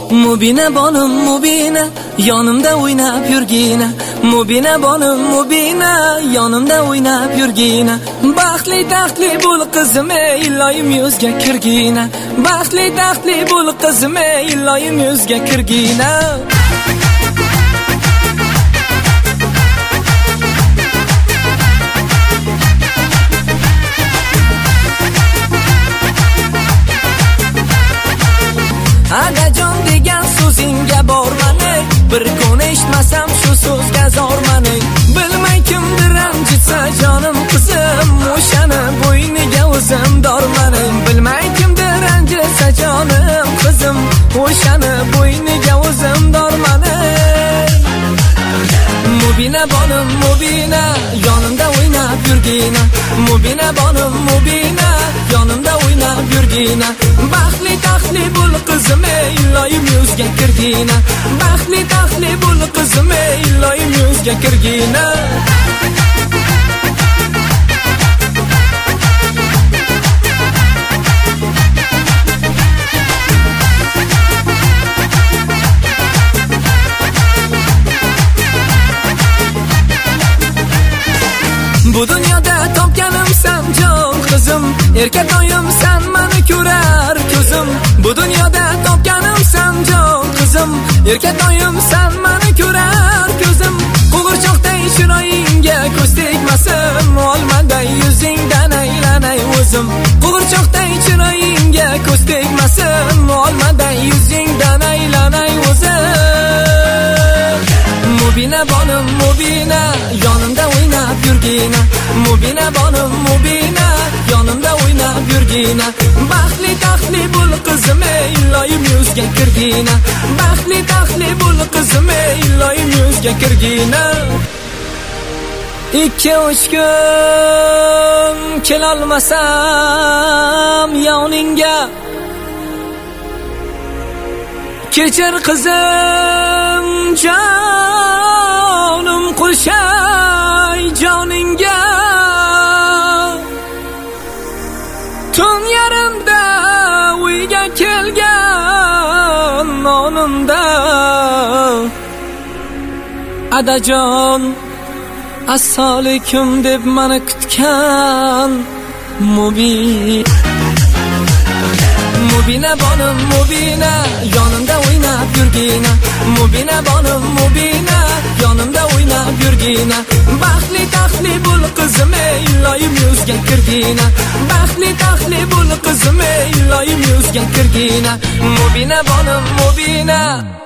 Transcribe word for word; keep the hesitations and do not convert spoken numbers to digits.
Mubina bonim Mubina, yonimda o'ynab yurgina. Mubina bonim Mubina, yonimda o'ynab yurgina. Baxtli taxtli bo'l qizim, iloyim yuzga kirgina. Baxtli taxtli bo'l qizim, iloyim yuzga kirgina. Adajon degan so'zingga bormani, bir kun eshitmasam shu so'zga zormani. Bilmay kimdir ranjitsa jonim qizim, o'shani bo'yniga o'zim dormani. Bilmay kimdir ranjitsa jonim qizim, o'shani bo'yniga o'zim dormani. Mubina bonim Mubina, yonimda o'ynab yurgina. Mubina bonim Mubina, yonimda o'ynab yurgina. Baxtli taxtli bo'l qizim, iloyim yuzga kirgina. Baxtli taxtli bo'l qizim, iloyim yuzga kirgina. Bu dunyoda topganim san jon qizim, erkatoyim san meni ko'rar ko'zim. Bu dunyoda topganim san jon qizim, erkatoyim san meni ko'rar ko'zim. Qo'g'irchoqday chiroyingga ko'z tegmasin, olmaday yuzingdan aylanay o'zim. Qo'g'irchoqday chiroyingga ko'z tegmasin, olmaday yuzingdan aylanay o'zim. Mubina bonim Mubina, yonimda o'ynab yurgina. Mubina bonim Mubina, yonimda o'ynab yurgina. Baxtli taxtli bo'l qizim, iloyim yuzga kirgina. Baxtli taxtli bo'l qizim, iloyim yuzga kirgina. Ikki uch kun kelolmasam yoningga, kechir qizim jonim qo'shay joningga. Tun yarimda uyga kelgan onimda, adajon assalomu deb meni kutgan Mubina. Mubina bonim Mubina, yonimda o'ynab yurgina. Mubina bonim Mubina, yonimda o'ynab yurgina. Baxtli taxtli bo'l qizim, iloyim yuzga kirgina. Baxtli taxtli bo'l qizim, iloyim yuzga kirgina. Mubina bonim Mubina.